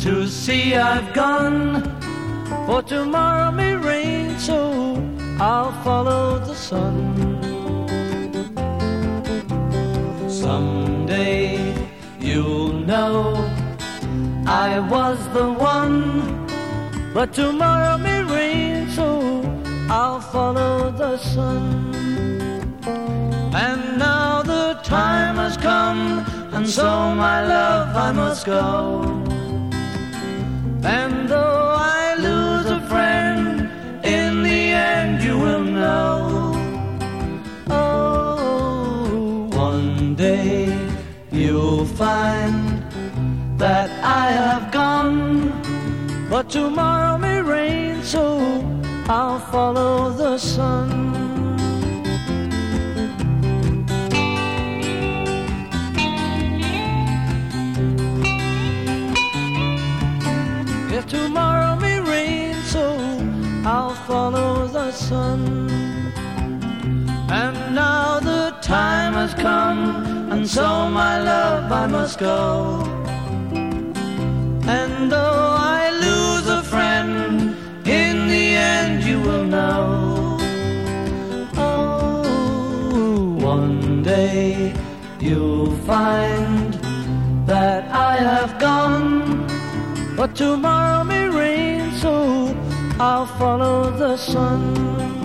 To sea I've gone, for tomorrow may rain, so I'll follow the sun. Someday you'll know I was the one, but tomorrow may rain, so I'll follow the sun. And now the time has come, and so my love I must go. And though I lose a friend, in the end you will know. Oh, one day you'll find that I have gone, but tomorrow may rain, so I'll follow the sun. If tomorrow may rain, so I'll follow the sun. And now the time has come, and so my love I must go. And though I lose a friend, in the end you will know. Oh, one day you'll find that I have gone, but tomorrow may rain, so I'll follow the sun.